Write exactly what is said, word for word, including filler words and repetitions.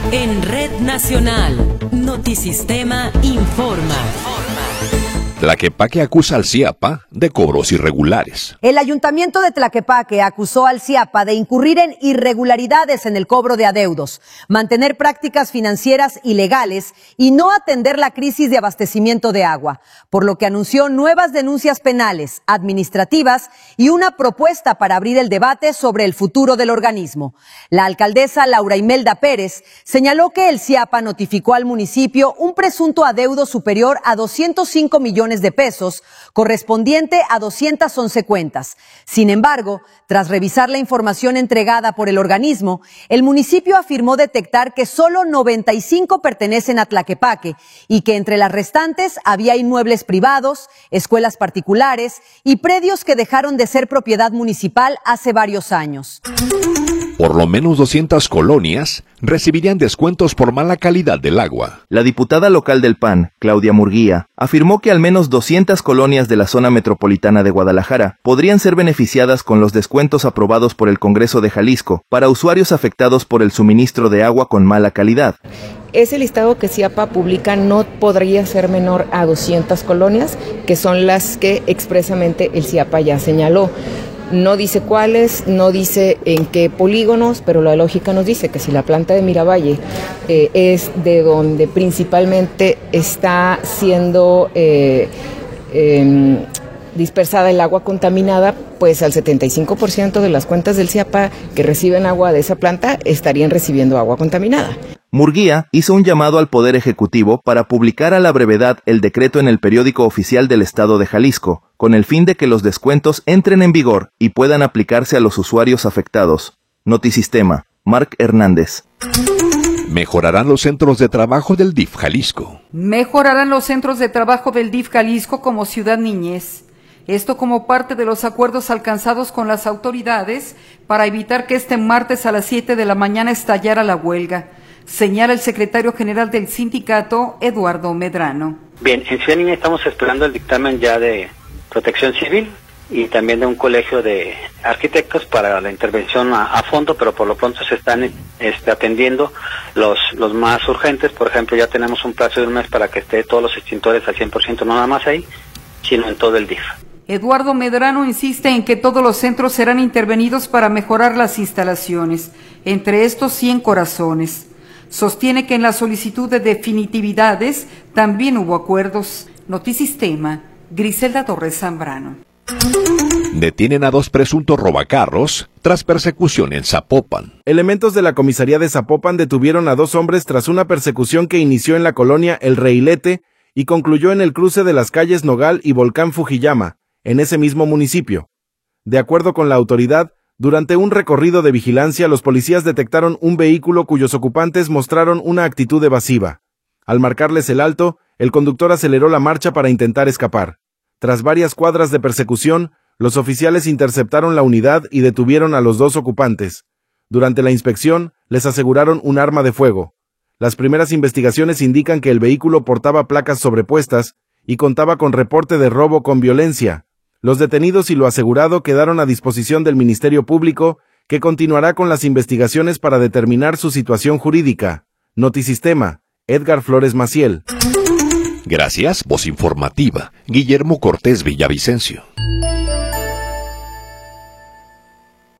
En Red Nacional, Notisistema informa. Tlaquepaque acusa al C I A P A de cobros irregulares. El ayuntamiento de Tlaquepaque acusó al C I A P A de incurrir en irregularidades en el cobro de adeudos, mantener prácticas financieras ilegales y no atender la crisis de abastecimiento de agua, por lo que anunció nuevas denuncias penales, administrativas y una propuesta para abrir el debate sobre el futuro del organismo. La alcaldesa Laura Imelda Pérez señaló que el C I A P A notificó al municipio un presunto adeudo superior a doscientos cinco millones de pesos, correspondiente a doscientas once cuentas. Sin embargo, tras revisar la información entregada por el organismo, el municipio afirmó detectar que solo noventa y cinco pertenecen a Tlaquepaque y que entre las restantes había inmuebles privados, escuelas particulares y predios que dejaron de ser propiedad municipal hace varios años. Por lo menos doscientas colonias recibirían descuentos por mala calidad del agua. La diputada local del P A N, Claudia Murguía, afirmó que al menos doscientas colonias de la zona metropolitana de Guadalajara podrían ser beneficiadas con los descuentos aprobados por el Congreso de Jalisco para usuarios afectados por el suministro de agua con mala calidad. Ese listado que C I A P A publica no podría ser menor a doscientas colonias, que son las que expresamente el C I A P A ya señaló. No dice cuáles, no dice en qué polígonos, pero la lógica nos dice que si la planta de Miravalle eh, es de donde principalmente está siendo eh, eh, dispersada el agua contaminada, pues al setenta y cinco por ciento de las cuentas del C I A P A que reciben agua de esa planta estarían recibiendo agua contaminada. Murguía hizo un llamado al Poder Ejecutivo para publicar a la brevedad el decreto en el periódico oficial del Estado de Jalisco, con el fin de que los descuentos entren en vigor y puedan aplicarse a los usuarios afectados. Notisistema, Marc Hernández. Mejorarán los centros de trabajo del D I F Jalisco. Mejorarán los centros de trabajo del D I F Jalisco como Ciudad Niñez. Esto como parte de los acuerdos alcanzados con las autoridades para evitar que este martes a las siete de la mañana estallara la huelga, señala el secretario general del sindicato, Eduardo Medrano. Bien, en Ciudad Niñez estamos esperando el dictamen ya de Protección Civil y también de un colegio de arquitectos para la intervención a, a fondo, pero por lo pronto se están este, atendiendo los los más urgentes. Por ejemplo, ya tenemos un plazo de un mes para que esté todos los extintores al cien por ciento, no nada más ahí, sino en todo el D I F. Eduardo Medrano insiste en que todos los centros serán intervenidos para mejorar las instalaciones, entre estos cien corazones. Sostiene que en la solicitud de definitividades también hubo acuerdos. Notisistema, Griselda Torres Zambrano. Detienen a dos presuntos robacarros tras persecución en Zapopan. Elementos de la comisaría de Zapopan detuvieron a dos hombres tras una persecución que inició en la colonia El Reilete y concluyó en el cruce de las calles Nogal y Volcán Fujiyama, en ese mismo municipio. De acuerdo con la autoridad, durante un recorrido de vigilancia, los policías detectaron un vehículo cuyos ocupantes mostraron una actitud evasiva. Al marcarles el alto, el conductor aceleró la marcha para intentar escapar. Tras varias cuadras de persecución, los oficiales interceptaron la unidad y detuvieron a los dos ocupantes. Durante la inspección, les aseguraron un arma de fuego. Las primeras investigaciones indican que el vehículo portaba placas sobrepuestas y contaba con reporte de robo con violencia. Los detenidos y lo asegurado quedaron a disposición del Ministerio Público, que continuará con las investigaciones para determinar su situación jurídica. Notisistema, Edgar Flores Maciel. Gracias, voz informativa, Guillermo Cortés Villavicencio.